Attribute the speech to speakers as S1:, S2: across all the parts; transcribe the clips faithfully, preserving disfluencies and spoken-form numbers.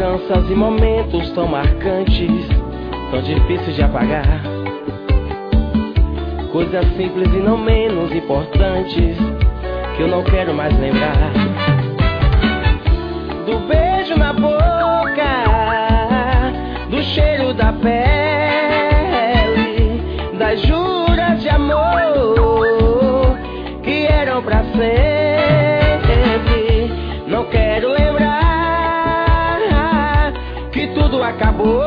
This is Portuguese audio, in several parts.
S1: lembranças e momentos tão marcantes, tão difíceis de apagar. Coisas simples e não menos importantes que eu não quero mais lembrar. Do beijo na boca, do cheiro da pele, das juras de amor que eram pra sempre. Não quero lembrar que tudo acabou.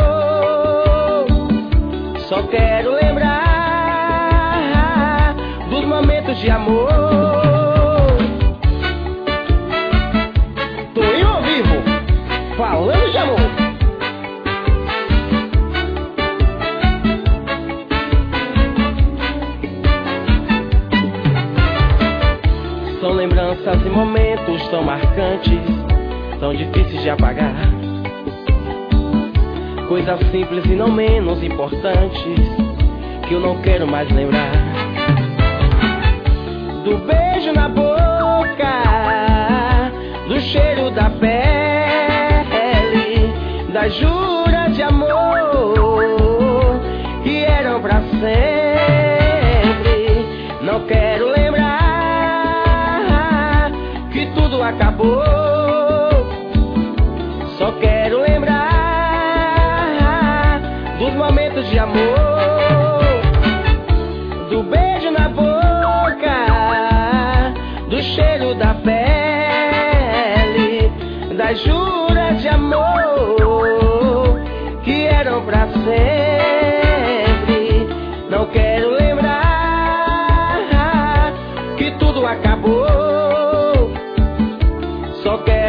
S1: Só quero lembrar dos momentos de amor. Toinho ao vivo, falando de amor. São lembranças e momentos tão marcantes, tão difíceis de apagar. Coisas simples e não menos importantes que eu não quero mais lembrar. Do beijo na boca, do cheiro da pele, das juras de amor que eram pra sempre. Não quero lembrar que tudo acabou. Só quero lembrar dos momentos de amor. Do beijo na boca, do cheiro da pele, das juras de amor que eram pra sempre. Não quero lembrar que tudo acabou. Só quero